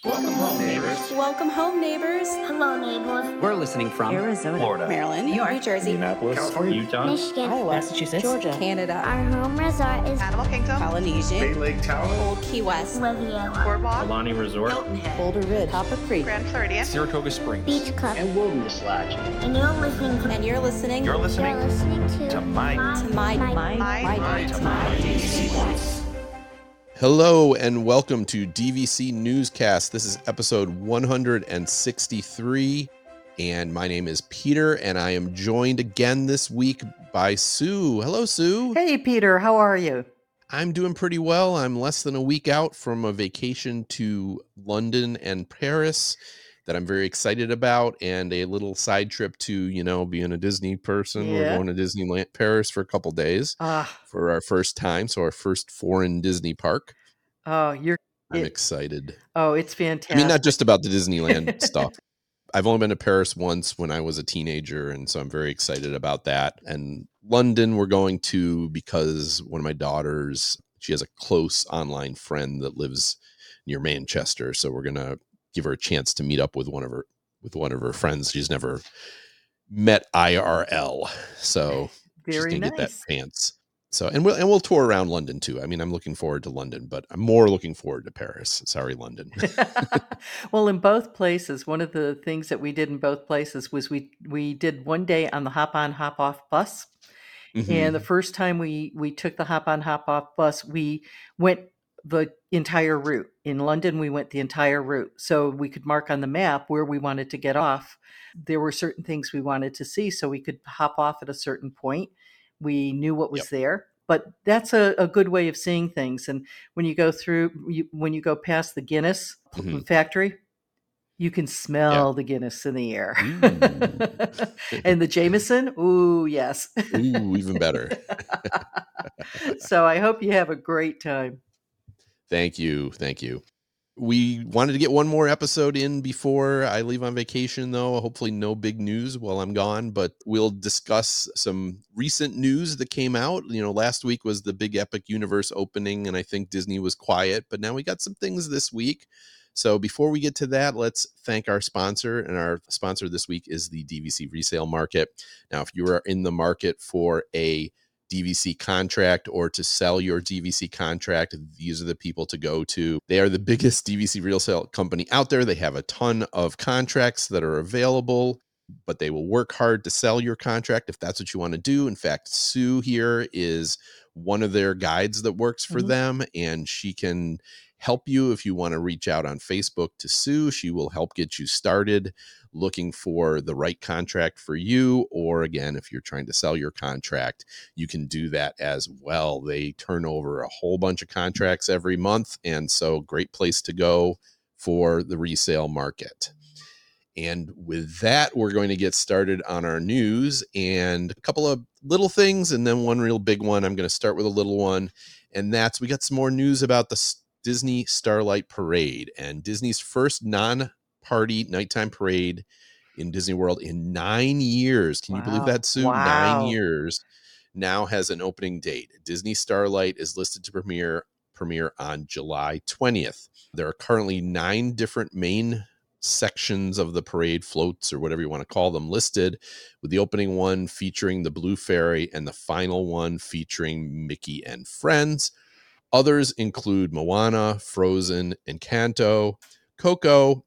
Welcome home, neighbors. Welcome home, neighbors. Hello, neighbors. We're listening from Arizona, Florida, Maryland, New York, New Jersey, Minneapolis, California, Utah, Michigan. Iowa, Massachusetts, Georgia, Canada, Our home resort is Animal Kingdom, Polynesia, Bay Lake Tower, Old Key West, Riviera, Boardwalk, Alani Resort, Boulder Ridge, Copper Creek, Grand Floridian, Saratoga Springs, Beach Club, and Wilderness Lodge. and you're listening to and you're listening You're listening to my DVC Voice. Hello and welcome to DVC Newscast. This is episode 163, and my name is Peter, and I am joined again this week by Sue. Hello, Sue. Hey, Peter, how are you? I'm doing pretty well. I'm less than a week out from a vacation to London and Paris that I'm very excited about, and a little side trip to, being a Disney person. Yeah. We're going to Disneyland Paris for a couple days for our first time, so our first foreign Disney park. I'm excited. Oh, it's fantastic. I mean, not just about the Disneyland stuff. I've only been to Paris once when I was a teenager, and so I'm very excited about that. And London we're going to because one of my daughters, she has a close online friend that lives near Manchester, so we're going to give her a chance to meet up with one of her friends she's never met IRL. So she's Very going to nice. get that chance. So and we'll tour around London too. I mean, I'm looking forward to London, but I'm more looking forward to Paris. Sorry, London. Well, in both places, one of the things that we did in both places was we did one day on the hop on, hop off bus. And the first time we took the hop on, hop off bus, we went the entire route. In London, we went the entire route. So we could mark on the map where we wanted to get off. There were certain things we wanted to see, so we could hop off at a certain point. We knew what was there. But that's a good way of seeing things. And when you go when you go past the Guinness factory, you can smell the Guinness in the air. And the Jameson, ooh, yes. Ooh, even better. So I hope you have a great time. Thank you. We wanted to get one more episode in before I leave on vacation, though. Hopefully no big news while I'm gone, but we'll discuss some recent news that came out. Last week was the big Epic Universe opening, and I think Disney was quiet, but now we got some things this week. So before we get to that, let's thank our sponsor, and our sponsor this week is the DVC Resale Market. Now, if you are in the market for a DVC contract or to sell your DVC contract, these are the people to go to. They are the biggest DVC resale company out there. They have a ton of contracts that are available, but they will work hard to sell your contract if that's what you want to do. In fact, Sue here is one of their guides that works for them, and she can help you if you want to reach out on Facebook to Sue. She will help get you started looking for the right contract for you. Or again, if you're trying to sell your contract, you can do that as well. They turn over a whole bunch of contracts every month, and so great place to go for the resale market. And with that, we're going to get started on our news and a couple of little things and then one real big one. I'm going to start with a little one, and that's we got some more news about the Disney Starlight Parade and Disney's first non-party nighttime parade in Disney World in 9 years. Can you believe that, Sue? Wow. 9 years now has an opening date. Disney Starlight is listed to premiere on July 20th. There are currently 9 different main sections of the parade, floats or whatever you want to call them, listed, with the opening one featuring the Blue Fairy and the final one featuring Mickey and Friends. Others include Moana, Frozen, Encanto, Coco,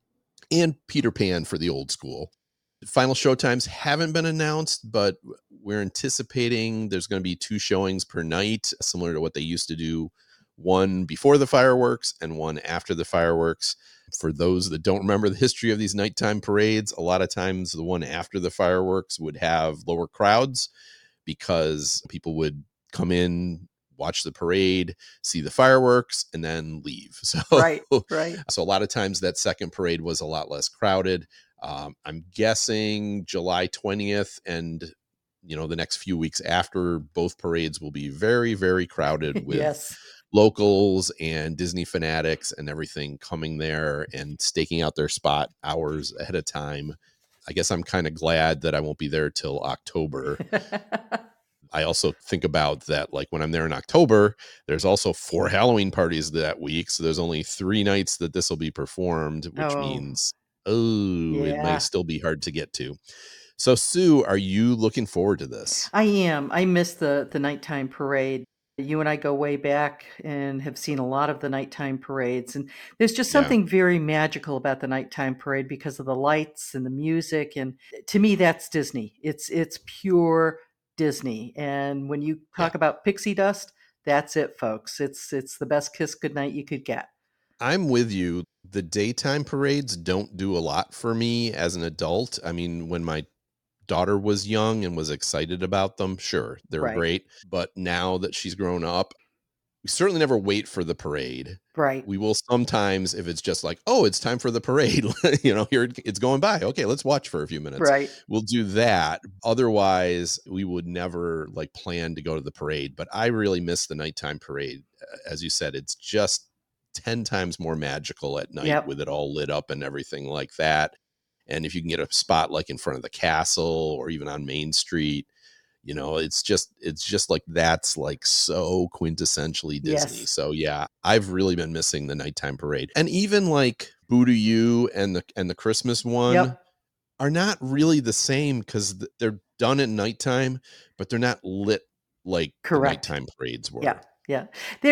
and Peter Pan for the old school. Final showtimes haven't been announced, but we're anticipating there's going to be 2 showings per night, similar to what they used to do, one before the fireworks and one after the fireworks. For those that don't remember the history of these nighttime parades, a lot of times the one after the fireworks would have lower crowds because people would come in, watch the parade, see the fireworks, and then leave. So, Right. So a lot of times that second parade was a lot less crowded. I'm guessing July 20th and the next few weeks after both parades will be very, very crowded with locals and Disney fanatics and everything coming there and staking out their spot hours ahead of time. I guess I'm kind of glad that I won't be there till October. I also think about that, like when I'm there in October, there's also 4 Halloween parties that week. So there's only 3 nights that this will be performed, which Oh, means, oh, it may yeah. still be hard to get to. So Sue, are you looking forward to this? I am. I miss the nighttime parade. You and I go way back and have seen a lot of the nighttime parades. And there's just Yeah. something very magical about the nighttime parade because of the lights and the music. And to me, that's Disney. It's pure Disney. And when you Yeah. talk about pixie dust, that's it, folks. It's the best kiss goodnight you could get. I'm with you. The daytime parades don't do a lot for me as an adult. I mean, when my daughter was young and was excited about them, sure, they're Right. great. But now that she's grown up, we certainly never wait for the parade. Right. We will sometimes, if it's just like, oh, it's time for the parade, here it's going by. Okay, let's watch for a few minutes. Right. We'll do that. Otherwise, we would never like plan to go to the parade. But I really miss the nighttime parade. As you said, it's just 10 times more magical at night Yep. with it all lit up and everything like that. And if you can get a spot like in front of the castle or even on Main Street, it's just like that's like so quintessentially Disney. Yes. So yeah, I've really been missing the nighttime parade. And even like Boo to You and the Christmas one Yep. are not really the same because they're done at nighttime, but they're not lit like the Correct. nighttime parades were. Yeah. Yeah.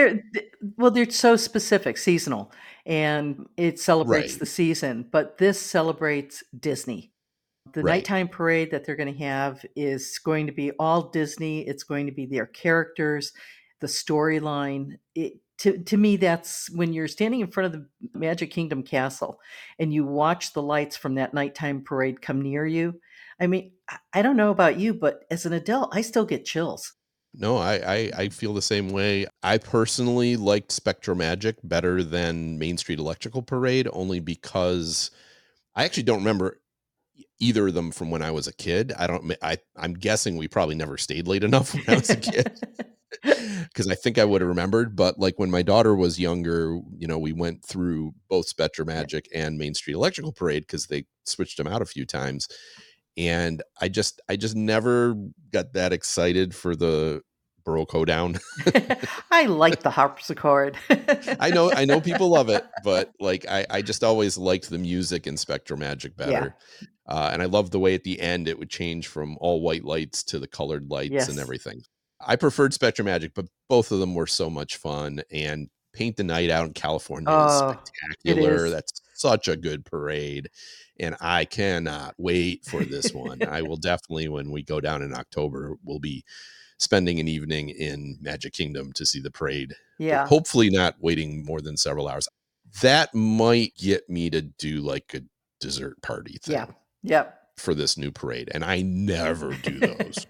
They're so specific, seasonal, and it celebrates Right. the season, but this celebrates Disney. The Right. nighttime parade that they're going to have is going to be all Disney. It's going to be their characters, the storyline. To me, that's when you're standing in front of the Magic Kingdom castle and you watch the lights from that nighttime parade come near you. I mean, I don't know about you, but as an adult, I still get chills. No, I feel the same way. I personally liked SpectroMagic better than Main Street Electrical Parade, only because I actually don't remember either of them from when I was a kid. I'm guessing we probably never stayed late enough when I was a kid because I think I would have remembered. But like when my daughter was younger, we went through both SpectroMagic and Main Street Electrical Parade because they switched them out a few times. And I just never got that excited for the Baroque Hoedown. I like the harpsichord. I know people love it, but like I just always liked the music in SpectroMagic better. And I love the way at the end it would change from all white lights to the colored lights and Yes. everything. I preferred SpectroMagic, but both of them were so much fun. And Paint the Night Out in California is Oh, it spectacular. is. That's such a good parade. And I cannot wait for this one. I will definitely, when we go down in October, we'll be spending an evening in Magic Kingdom to see the parade. Yeah. Hopefully not waiting more than several hours. That might get me to do like a dessert party thing. Yeah. Yep. For this new parade, and I never do those.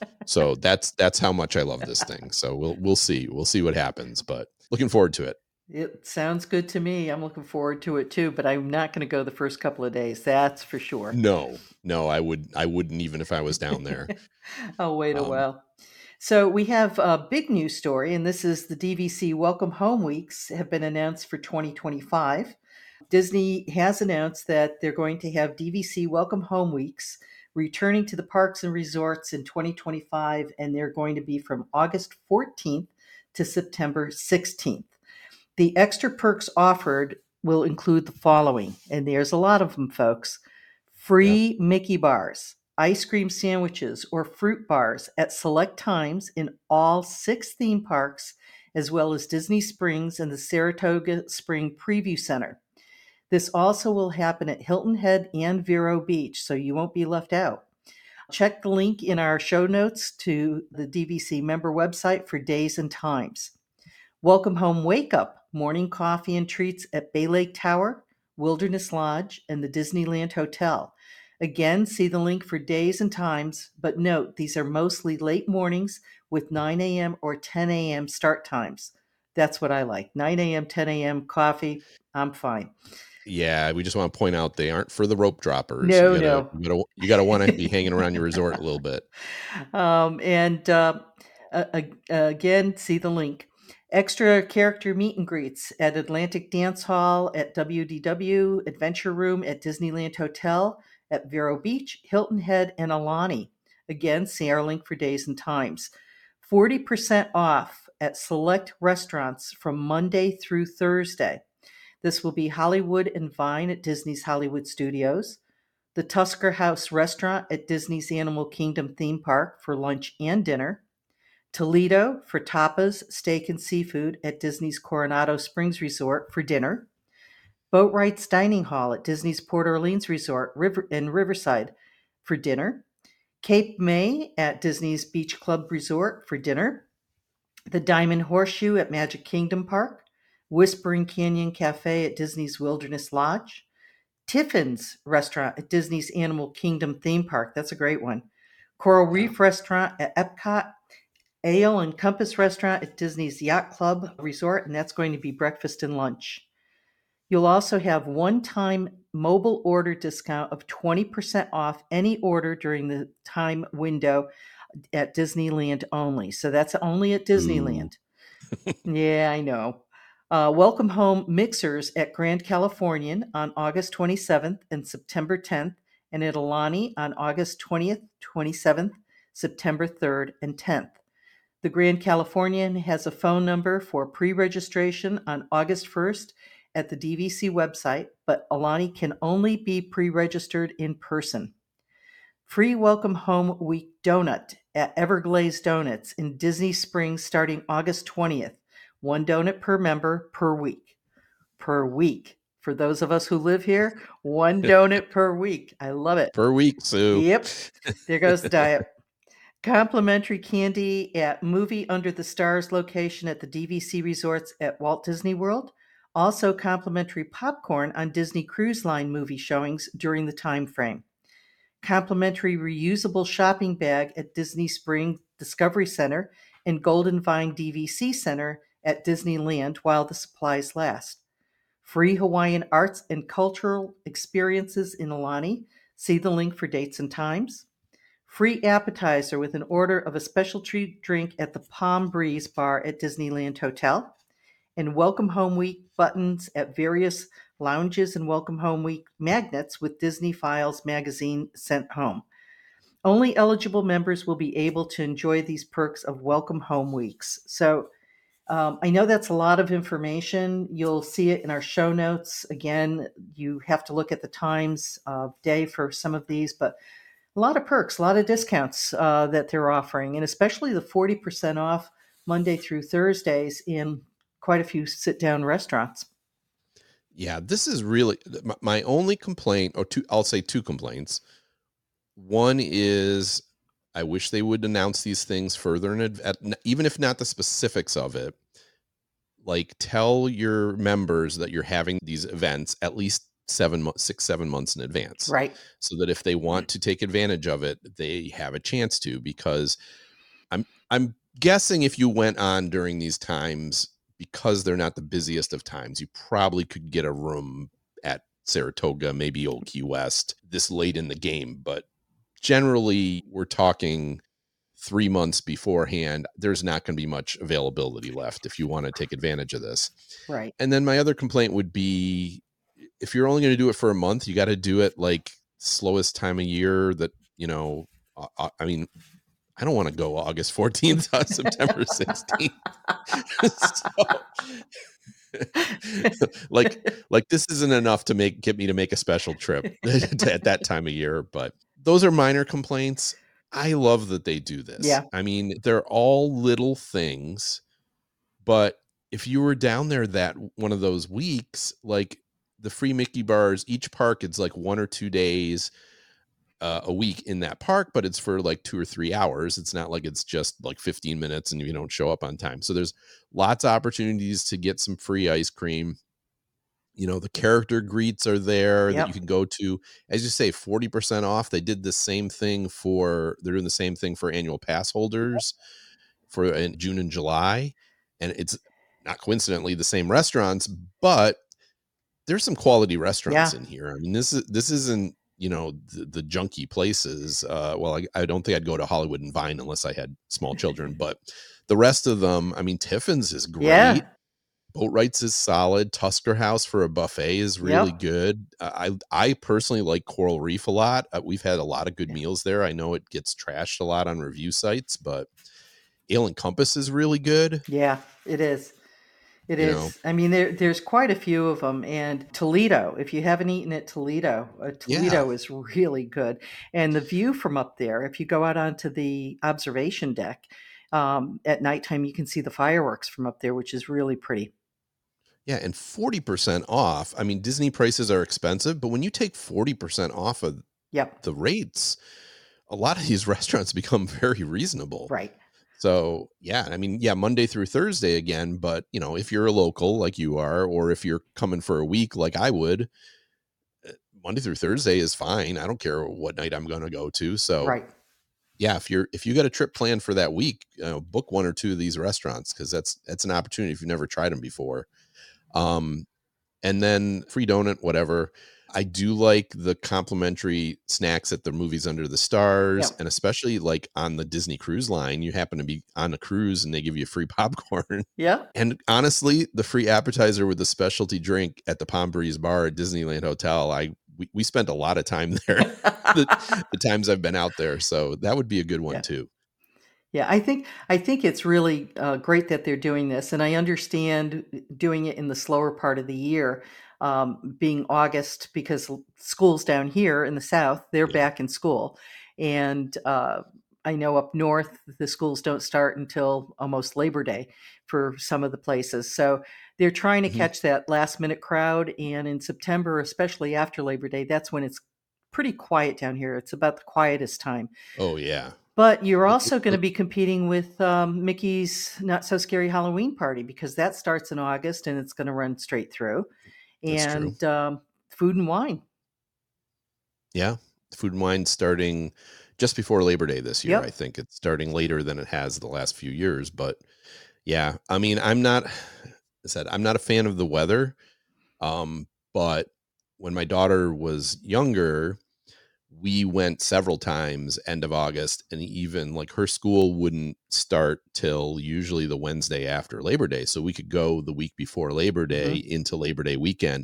So that's how much I love this thing. So we'll see what happens, but looking forward to it. It sounds good to me. I'm looking forward to it too, but I'm not going to go the first couple of days. That's for sure. No, I wouldn't even if I was down there. I'll wait a while. So we have a big news story, and this is the DVC Welcome Home Weeks have been announced for 2025. Disney has announced that they're going to have DVC Welcome Home Weeks returning to the parks and resorts in 2025, and they're going to be from August 14th to September 16th. The extra perks offered will include the following, and there's a lot of them, folks. Free Mickey bars, ice cream sandwiches, or fruit bars at select times in all 6 theme parks, as well as Disney Springs and the Saratoga Spring Preview Center. This also will happen at Hilton Head and Vero Beach, so you won't be left out. Check the link in our show notes to the DVC member website for days and times. Welcome Home Wake Up, morning coffee and treats at Bay Lake Tower, Wilderness Lodge, and the Disneyland Hotel. Again, see the link for days and times, but note these are mostly late mornings with 9 a.m. or 10 a.m. start times. That's what I like. 9 a.m., 10 a.m. coffee, I'm fine. Yeah, we just want to point out they aren't for the rope droppers. No. You gotta want to be hanging around your resort a little bit. Again, see the link. Extra character meet and greets at Atlantic Dance Hall, at WDW, Adventure Room at Disneyland Hotel, at Vero Beach, Hilton Head, and Alani. Again, see our link for days and times. 40% off at select restaurants from Monday through Thursday. This will be Hollywood and Vine at Disney's Hollywood Studios, the Tusker House Restaurant at Disney's Animal Kingdom theme park for lunch and dinner, Toledo for tapas, steak, and seafood at Disney's Coronado Springs Resort for dinner, Boatwright's Dining Hall at Disney's Port Orleans Resort in Riverside for dinner, Cape May at Disney's Beach Club Resort for dinner, the Diamond Horseshoe at Magic Kingdom Park, Whispering Canyon Cafe at Disney's Wilderness Lodge, Tiffin's Restaurant at Disney's Animal Kingdom theme park. That's a great one. Coral Reef Restaurant at Epcot, Ale and Compass Restaurant at Disney's Yacht Club Resort, and that's going to be breakfast and lunch. You'll also have one-time mobile order discount of 20% off any order during the time window at Disneyland only. So that's only at Disneyland. Yeah, I know. Welcome Home Mixers at Grand Californian on August 27th and September 10th, and at Aulani on August 20th, 27th, September 3rd, and 10th. The Grand Californian has a phone number for pre-registration on August 1st at the DVC website, but Aulani can only be pre-registered in person. Free Welcome Home Week donut at Everglazed Donuts in Disney Springs starting August 20th. One donut per member per week. Per week. For those of us who live here, one donut per week. I love it. Per week, Sue. Yep. There goes the diet. Complimentary candy at Movie Under the Stars location at the DVC resorts at Walt Disney World. Also complimentary popcorn on Disney Cruise Line movie showings during the time frame. Complimentary reusable shopping bag at Disney Spring Discovery Center and Golden Vine DVC Center at Disneyland while the supplies last. Free Hawaiian arts and cultural experiences in Aulani. See the link for dates and times. Free appetizer with an order of a specialty drink at the Palm Breeze Bar at Disneyland Hotel. And Welcome Home Week buttons at various lounges and Welcome Home Week magnets with Disney Files magazine sent home. Only eligible members will be able to enjoy these perks of Welcome Home Weeks. So I know that's a lot of information. You'll see it in our show notes. Again, you have to look at the times of day for some of these, but a lot of perks, a lot of discounts that they're offering, and especially the 40% off Monday through Thursdays in quite a few sit-down restaurants. Yeah, this is really my only complaint, or two. I'll say two complaints. One is I wish they would announce these things further even if not the specifics of it. Like, tell your members that you're having these events at least 7 months in advance, right? So that if they want to take advantage of it, they have a chance to. Because I'm guessing if you went on during these times, because they're not the busiest of times, you probably could get a room at Saratoga, maybe Old Key West this late in the game. But generally, we're talking 3 months beforehand. There's not going to be much availability left if you want to take advantage of this. Right. And then my other complaint would be, if you're only going to do it for a month, you got to do it like slowest time of year that, I mean, I don't want to go August 14th to September 16th. like this isn't enough to get me to make a special trip at that time of year. But those are minor complaints. I love that they do this. Yeah. I mean, they're all little things, but if you were down there that one of those weeks, like the free Mickey bars, each park, it's like 1 or 2 days a week in that park, but it's for like 2 or 3 hours. It's not like it's just like 15 minutes and you don't show up on time. So there's lots of opportunities to get some free ice cream. The character greets are there that you can go to. As you say, 40% off. They did the same thing they're doing the same thing for annual pass holders in June and July. And it's not coincidentally the same restaurants, but there's some quality restaurants in here. I mean, this isn't, the junky places. Well, I don't think I'd go to Hollywood and Vine unless I had small children, but the rest of them, I mean, Tiffin's is great. Boatwright's is solid. Tusker House for a buffet is really Yep. good. I personally like Coral Reef a lot. We've had a lot of good meals there. I know it gets trashed a lot on review sites, but Ale and Compass is really good. Yeah, it is. It You know, is. I mean, there's quite a few of them. And Toledo, if you haven't eaten at Toledo, yeah, Toledo is really good. And the view from up there, if you go out onto the observation deck at nighttime, you can see the fireworks from up there, which is really pretty. yeah, and 40% off. I mean, Disney prices are expensive, but when you take 40% off of Yep. the rates, a lot of these restaurants become very reasonable. Right. So, yeah, I mean, yeah, Monday through Thursday again, but if you're a local like you are, or if you're coming for a week like I would, Monday through Thursday is fine. I don't care what night I'm going to go to. So, Right. yeah, if you got a trip planned for that week, book one or two of these restaurants, because that's an opportunity if you've never tried them before. And then free donut, whatever. I do like the complimentary snacks at the Movies Under the Stars, Yep. and especially like on the Disney Cruise Line, you happen to be on a cruise and they give you free popcorn. Yep. And honestly, the free appetizer with the specialty drink at the Palm Breeze Bar at Disneyland Hotel, we spent a lot of time there the times I've been out there. So that would be a good one Yeah. too. Yeah, I think it's really great that they're doing this, and I understand doing it in the slower part of the year, being August, because schools down here in the South, they're Yeah. back in school, and I know up north the schools don't start until almost Labor Day for some of the places, so they're trying to Mhm. catch that last minute crowd, and in September, especially after Labor Day, that's when it's pretty quiet down here. It's about the quietest time. Oh yeah. But you're It- also going to it- be competing with Mickey's Not So Scary Halloween Party, because that starts in August and it's going to run straight through. that's true. And Food and Wine. Yeah. Food and Wine starting just before Labor Day this year. I Yep. think it's starting later than it has the last few years. But yeah, I mean, I'm not a fan of the weather. But when my daughter was younger, we went several times end of August, and even like her school wouldn't start till usually the Wednesday after Labor Day. So we could go the week before Labor Day Mhm. into Labor Day weekend.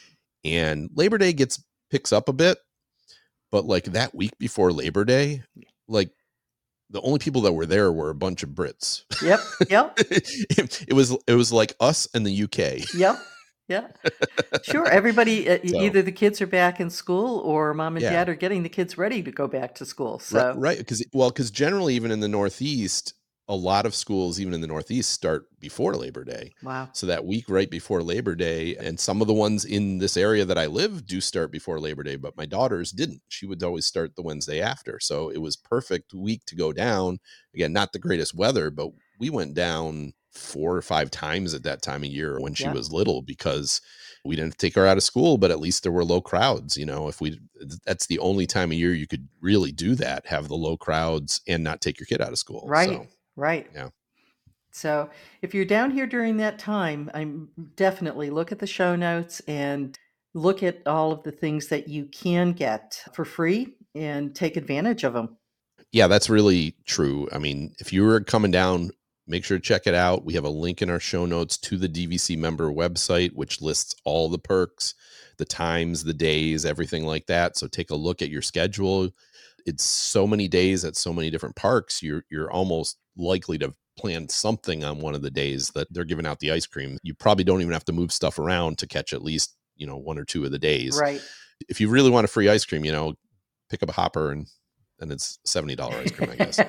And Labor Day picks up a bit, but like that week before Labor Day, like the only people that were there were a bunch of Brits. Yep. Yep. It was like us and the UK. Yep. Yeah. Sure. Everybody, So either the kids are back in school or mom and yeah, dad are getting the kids ready to go back to school. right, So, right. Because generally, even in the Northeast, a lot of schools, even in the Northeast, start before Labor Day. wow. So that week right before Labor Day, and some of the ones in this area that I live do start before Labor Day, but my daughter's didn't. She would always start the Wednesday after. So it was perfect week to go down. Again, not the greatest weather, but we went down 4 or 5 times at that time of year when she Yeah. was little, because we didn't take her out of school, but at least there were low crowds. That's the only time of year you could really do that, have the low crowds and not take your kid out of school. Right. So Right. yeah. So if you're down here during that time, I'm definitely look at the show notes and look at all of the things that you can get for free and take advantage of them. Yeah, that's really true. I mean, if you were coming down, make sure to check it out. We have a link in our show notes to the DVC member website, which lists all the perks, the times, the days, everything like that. So take a look at your schedule. It's so many days at so many different parks. You're almost likely to plan something on one of the days that they're giving out the ice cream. You probably don't even have to move stuff around to catch at least, one or two of the days. Right. If you really want a free ice cream, pick up a hopper and it's $70 ice cream, I guess.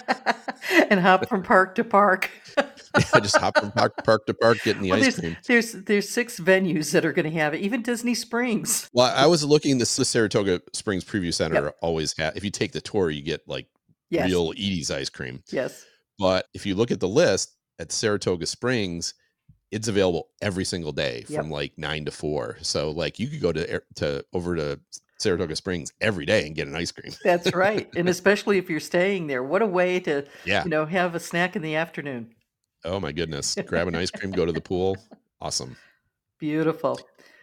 And hop from park to park. Yeah, just hop from park to park getting the Well, ice cream. there's 6 venues that are going to have it. Even Disney Springs. Well, I was looking, the Saratoga Springs Preview Center Yep. always if you take the tour, you get like Yes. real Edie's ice cream. Yes. But if you look at the list at Saratoga Springs, it's available every single day from Yep. like 9 to 4. So like you could go over to Saratoga Springs every day and get an ice cream. That's right. And especially if you're staying there, what a way to, Yeah. have a snack in the afternoon. Oh my goodness. Grab an ice cream, go to the pool. Awesome. Beautiful.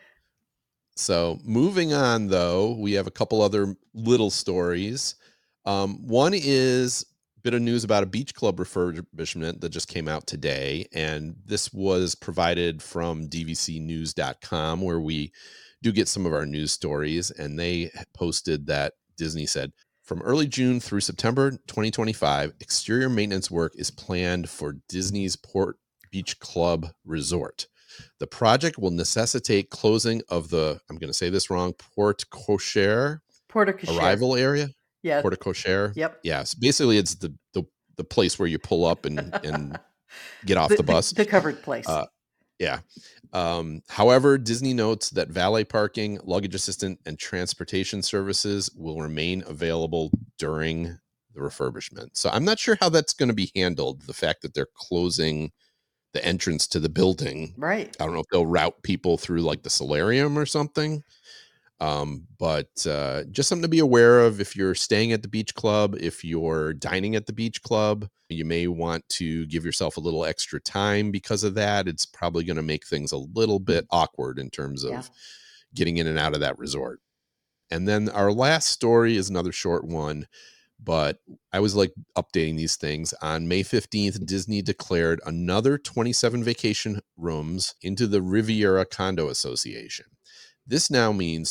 So moving on, though, we have a couple other little stories. One is bit of news about a beach club refurbishment that just came out today. And this was provided from dvcnews.com, where we do get some of our news stories. And they posted that Disney said, from early June through September 2025, exterior maintenance work is planned for Disney's Port Beach Club Resort. The project will necessitate closing of the, I'm going to say this wrong, Port Cochere arrival area. Yeah. Port Cochere. Yep. Yeah. So basically, it's the place where you pull up and get off the bus. The covered place. Yeah. However, Disney notes that valet parking, luggage assistant, and transportation services will remain available during the refurbishment. So I'm not sure how that's going to be handled. The fact that they're closing the entrance to the building. Right. I don't know if they'll route people through like the solarium or something. But just something to be aware of if you're staying at the beach club, if you're dining at the beach club, you may want to give yourself a little extra time because of that. It's probably going to make things a little bit awkward in terms of getting in and out of that resort. And then our last story is another short one, but I was like updating these things. On May 15th, Disney declared another 27 vacation rooms into the Riviera Condo Association. This now means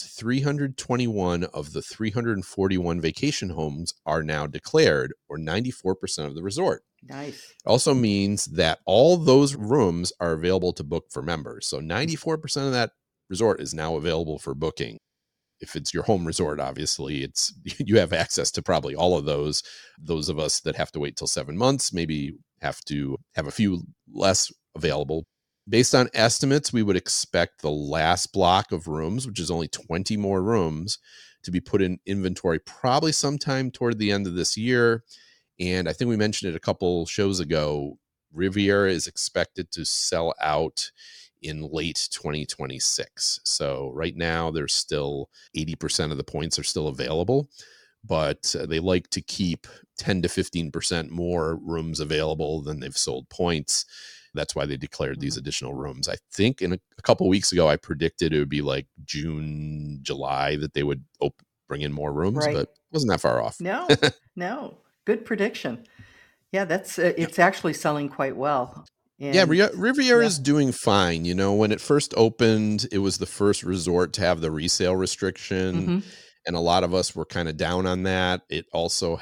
321 of the 341 vacation homes are now declared, or 94% of the resort. Nice. It also means that all those rooms are available to book for members. So 94% of that resort is now available for booking. If it's your home resort, obviously, you have access to probably all of those. Those of us that have to wait till 7 months maybe have to have a few less available. Based on estimates, we would expect the last block of rooms, which is only 20 more rooms, to be put in inventory probably sometime toward the end of this year. And I think we mentioned it a couple shows ago, Riviera is expected to sell out in late 2026. So right now, there's still 80% of the points are still available, but they like to keep 10 to 15% more rooms available than they've sold points. That's why they declared these additional rooms. I think a couple of weeks ago, I predicted it would be like June, July that they would bring in more rooms, Right. but it wasn't that far off. No. Good prediction. Yeah, that's it's actually selling quite well. And Riviera is doing fine. You know, when it first opened, it was the first resort to have the resale restriction. And a lot of us were kind of down on that. It also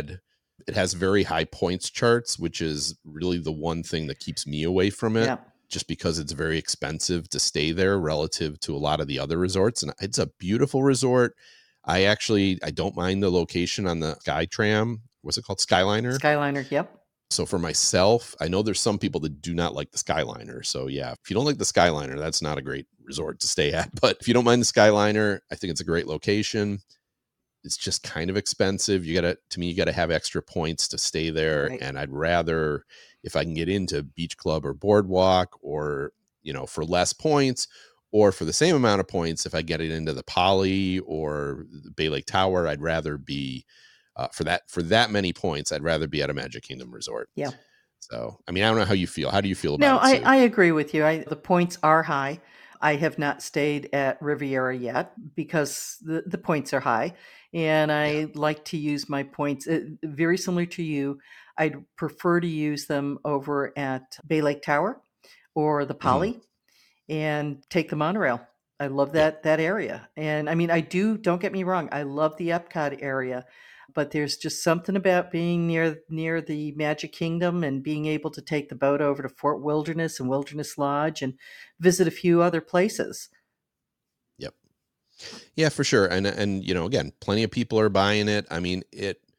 has very high points charts, which is really the one thing that keeps me away from it, just because it's very expensive to stay there relative to a lot of the other resorts. And it's a beautiful resort. I don't mind the location on the SkyTram. What's it called? Skyliner? Skyliner, yep. So for myself, I know there's some people that do not like the Skyliner. So yeah, if you don't like the Skyliner, that's not a great resort to stay at. But if you don't mind the Skyliner, I think it's a great location. It's just kind of expensive. You got to have extra points to stay there. Right. And I'd rather, if I can get into Beach Club or Boardwalk, or, for less points, or for the same amount of points, if I get it into the Poly or the Bay Lake Tower, I'd rather be for that many points, I'd rather be at a Magic Kingdom resort. Yeah. So, I mean, I don't know how you feel. How do you feel about it? No, I agree with you. The points are high. I have not stayed at Riviera yet because the points are high. And I like to use my points very similar to you. I'd prefer to use them over at Bay Lake Tower or the Poly and take the monorail. I love that area. And I mean, don't get me wrong, I love the Epcot area, but there's just something about being near the Magic Kingdom and being able to take the boat over to Fort Wilderness and Wilderness Lodge and visit a few other places. Yep. Yeah, for sure. And again, plenty of people are buying it. I mean,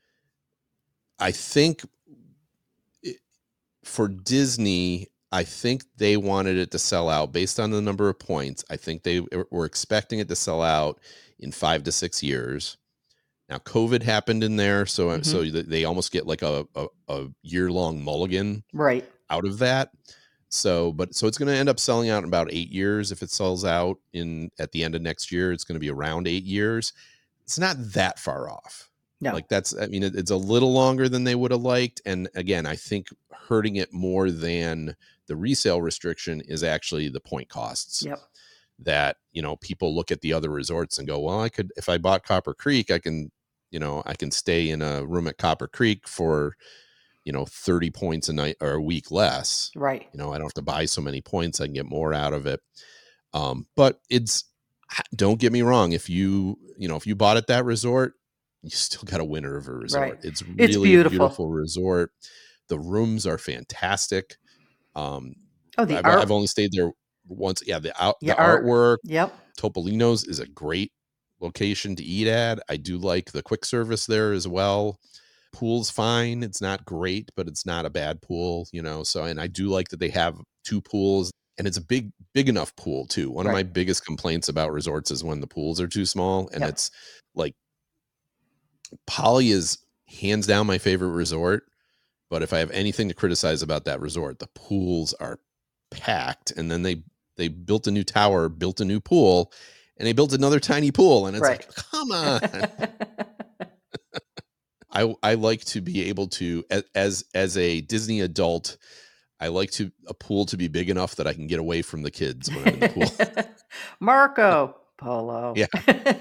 I think for Disney, I think they wanted it to sell out based on the number of points. I think they were expecting it to sell out in 5 to 6 years. Now, COVID happened in there, so they almost get like a year-long mulligan out of that. So it's going to end up selling out in about 8 years. If it sells out at the end of next year, it's going to be around 8 years. It's not that far off. No. It's a little longer than they would have liked. And again, I think hurting it more than the resale restriction is actually the point costs. Yep. That, people look at the other resorts and go, well, if I bought Copper Creek, I can I can stay in a room at Copper Creek for 30 points a night or a week less. Right. I don't have to buy so many points. I can get more out of it. But don't get me wrong. If you bought at that resort, you still got a winner of a resort. Right. It's really It's a beautiful. beautiful resort. The rooms are fantastic. The art. I've only stayed there once. Yeah. The artwork. Yep. Topolino's is a great location to eat at. I do like the quick service there as well. Pool's fine. It's not great, but it's not a bad pool, so, and I do like that they have 2 pools, and it's a big enough pool too. One of my biggest complaints about resorts is when the pools are too small, and it's like Poly is hands down my favorite resort. But if I have anything to criticize about that resort, the pools are packed, and then they built a new tower, built a new pool, and they built another tiny pool, and it's like, come on. I like to be able to, as a Disney adult, I like a pool to be big enough that I can get away from the kids when I'm in the pool. Marco Polo. Yeah.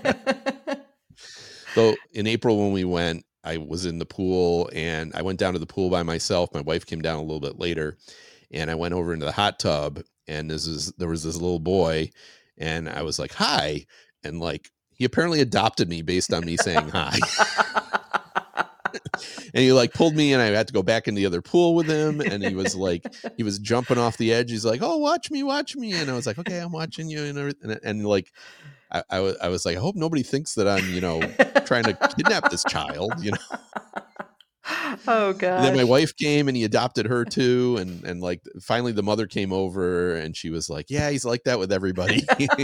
So in April when we went, I was in the pool, and I went down to the pool by myself. My wife came down a little bit later, and I went over into the hot tub, and there was this little boy, and I was like, hi. And he apparently adopted me based on me saying hi. And he pulled me, and I had to go back in the other pool with him. And he was jumping off the edge. He's like, oh, watch me. And I was like, okay, I'm watching you. And I was like, I hope nobody thinks that I'm, trying to kidnap this child, Oh god. And then my wife came, and he adopted her too. And finally the mother came over, and she was like, yeah, he's like that with everybody.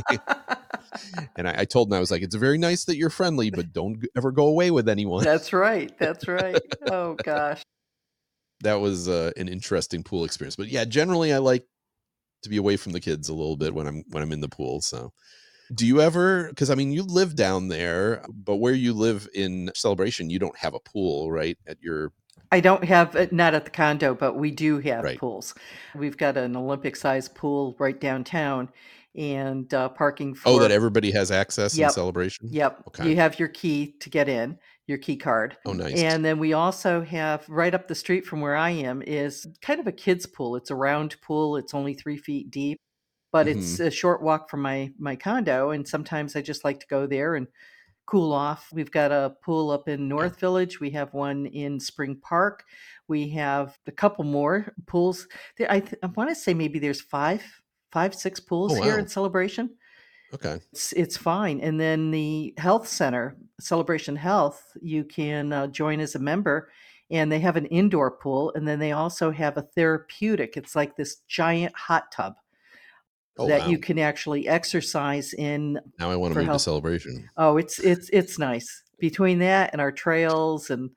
And I told him, I was like, it's very nice that you're friendly, but don't ever go away with anyone. That's right. Oh gosh. That was an interesting pool experience. But yeah, generally I like to be away from the kids a little bit when I'm in the pool. So do you ever, because I mean, you live down there, but where you live in Celebration, you don't have a pool, right? I don't have, not at the condo, but we do have Right. pools. We've got an Olympic-sized pool right downtown, and parking for... that everybody has access in Celebration? Yep. Okay. You have your key to get in, your key card. Oh, nice. And then we also have, right up the street from where I am, is kind of a kid's pool. It's a round pool. It's only 3 feet deep, but it's a short walk from my condo. And sometimes I just like to go there and cool off. We've got a pool up in North Village. We have one in Spring Park. We have a couple more pools. I want to say maybe there's 6 pools here in Celebration. Okay. It's fine. And then the health center, Celebration Health, you can join as a member, and they have an indoor pool. And then they also have a therapeutic. It's like this giant hot tub that you can actually exercise in. Now I want to move to Celebration. Oh, it's nice. Between that and our trails and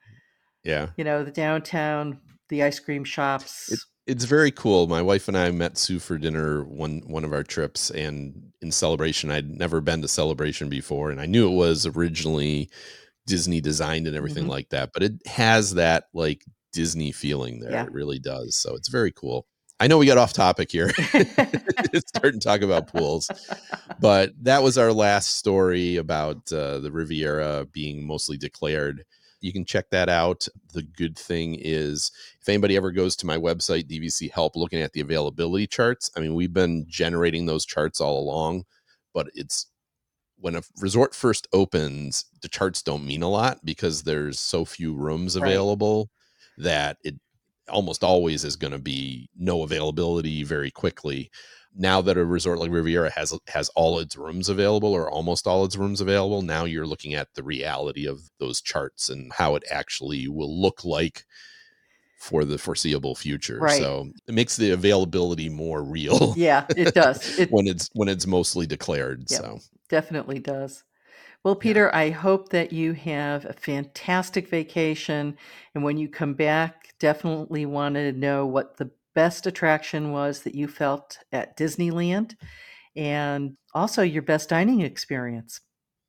the downtown, the ice cream shops. It's very cool. My wife and I met Sue for dinner one of our trips, and in Celebration, I'd never been to Celebration before, and I knew it was originally Disney designed and everything like that, but it has that Disney feeling there. It really does. So it's very cool. I know we got off topic here. It's starting to talk about pools, but that was our last story about the Riviera being mostly declared. You can check that out. The good thing is, if anybody ever goes to my website, DVC Help, looking at the availability charts, I mean, we've been generating those charts all along, but it's when a resort first opens, the charts don't mean a lot because there's so few rooms available that it almost always is going to be no availability very quickly. Now that a resort like Riviera has all its rooms available, or almost all its rooms available, now you're looking at the reality of those charts and how it actually will look like for the foreseeable future. Right. So it makes the availability more real. Yeah, it does. when it's mostly declared. Yep, so definitely does. Well, Peter, I hope that you have a fantastic vacation. And when you come back, definitely want to know what the best attraction was that you felt at Disneyland, and also your best dining experience.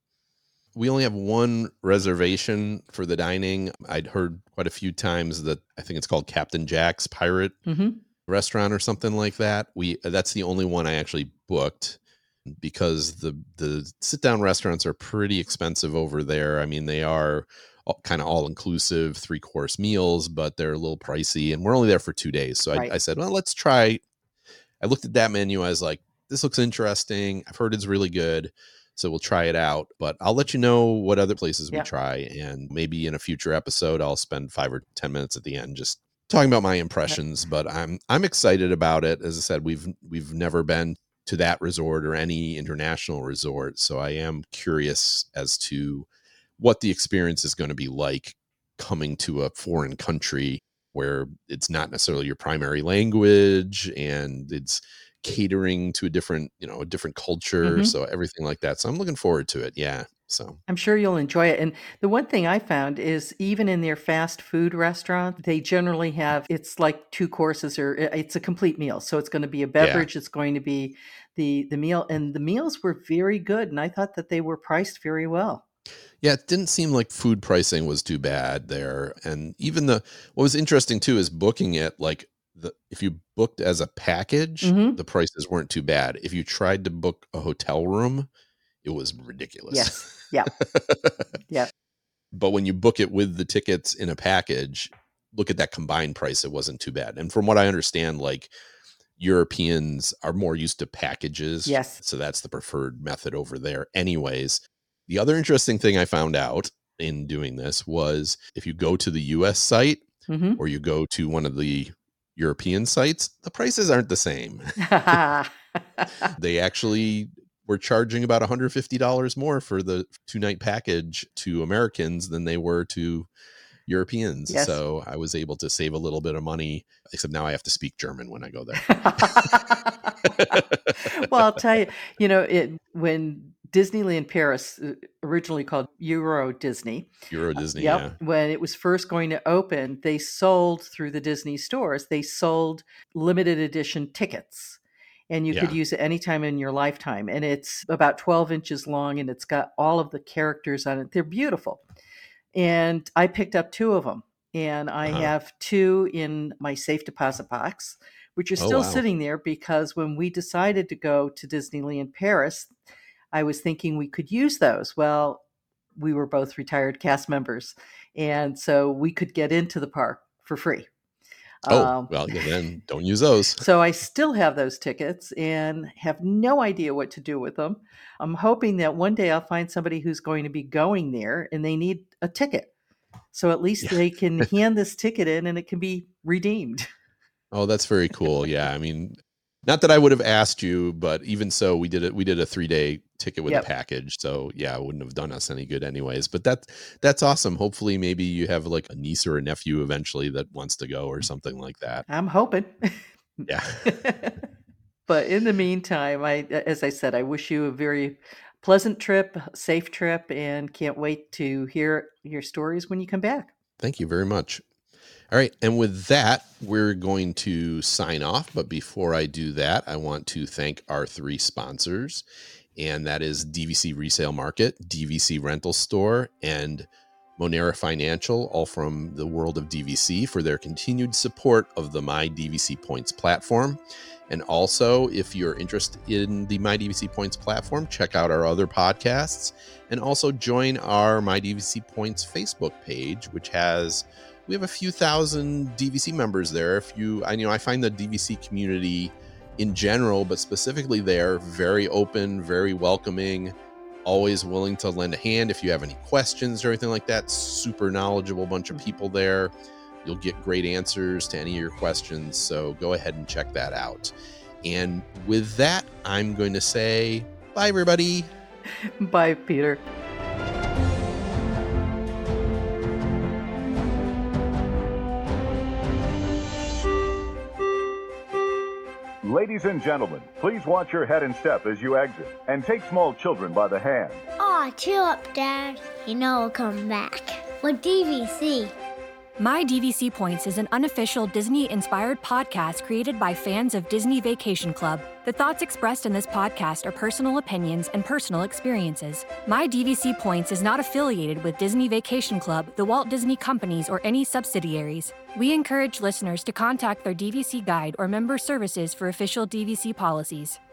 We only have one reservation for the dining. I'd heard quite a few times that I think it's called Captain Jack's Pirate Restaurant or something like that. That's the only one I actually booked. because the sit down restaurants are pretty expensive over there. I mean, they are kind of all inclusive 3-course meals, but they're a little pricey, and we're only there for 2 days. So Right. I said, well, let's try. I looked at that menu. I was like, this looks interesting. I've heard it's really good. So we'll try it out, but I'll let you know what other places we Yeah. try. And maybe in a future episode, I'll spend 5 or 10 minutes at the end just talking about my impressions, but I'm excited about it. As I said, we've never been to that resort or any international resort. So I am curious as to what the experience is going to be like coming to a foreign country where it's not necessarily your primary language and it's catering to a different culture. Mhm. So everything like that. So I'm looking forward to it. Yeah. So I'm sure you'll enjoy it. And the one thing I found is even in their fast food restaurant, they generally have, it's like 2 courses or it's a complete meal. So it's going to be a beverage. It's going to be the meal, and the meals were very good. And I thought that they were priced very well. yeah, it didn't seem like food pricing was too bad there. And even what was interesting too is booking it, like if you booked as a package, Mhm. the prices weren't too bad. If you tried to book a hotel room, it was ridiculous. Yes. Yeah. Yeah. But when you book it with the tickets in a package, look at that combined price, it wasn't too bad. And from what I understand, like Europeans are more used to packages. Yes. So that's the preferred method over there anyways. The other interesting thing I found out in doing this was if you go to the US site Mhm. or you go to one of the European sites, the prices aren't the same. They actually were charging about $150 more for the 2-night package to Americans than they were to Europeans. Yes. So I was able to save a little bit of money, except now I have to speak German when I go there. Well, I'll tell you, when Disneyland Paris, originally called Euro Disney, Euro Disney, yep, yeah. when it was first going to open, they sold through the Disney stores, they sold limited edition tickets. And you could Yeah. use it anytime in your lifetime. And it's about 12 inches long and it's got all of the characters on it. They're beautiful. And I picked up 2 of them. And I Uh-huh. have 2 in my safe deposit box, which are Oh, still wow. sitting there because when we decided to go to Disneyland Paris, I was thinking we could use those. Well, we were both retired cast members. And so we could get into the park for free. Oh, well, yeah, then don't use those. So I still have those tickets and have no idea what to do with them. I'm hoping that one day I'll find somebody who's going to be going there and they need a ticket. So at least Yeah. they can hand this ticket in and it can be redeemed. Oh, that's very cool. Yeah. I mean, not that I would have asked you, but even so, we did a 3-day ticket with Yep. a package. So yeah, it wouldn't have done us any good anyways. But that's awesome. Hopefully maybe you have like a niece or a nephew eventually that wants to go or something like that. I'm hoping. Yeah. But in the meantime, as I said, I wish you a very pleasant trip, safe trip, and can't wait to hear your stories when you come back. Thank you very much. All right. And with that, we're going to sign off. But before I do that, I want to thank our 3 sponsors. And that is DVC Resale Market, DVC Rental Store, and Monera Financial, all from the world of DVC, for their continued support of the My DVC Points platform. And also, if you're interested in the My DVC Points platform, check out our other podcasts and also join our My DVC Points Facebook page, which we have a few thousand DVC members there. I find the DVC community in general, but specifically there, very open, very welcoming, always willing to lend a hand if you have any questions or anything like that. Super knowledgeable bunch of people there. You'll get great answers to any of your questions. So go ahead and check that out. And with that, I'm going to say bye, everybody. Bye, Peter. Ladies and gentlemen, please watch your head and step as you exit, and take small children by the hand. Aw, chill up, Dad. You know I'll come back. With DVC. My DVC Points is an unofficial Disney-inspired podcast created by fans of Disney Vacation Club. The thoughts expressed in this podcast are personal opinions and personal experiences. My DVC Points is not affiliated with Disney Vacation Club, the Walt Disney Companies, or any subsidiaries. We encourage listeners to contact their DVC guide or member services for official DVC policies.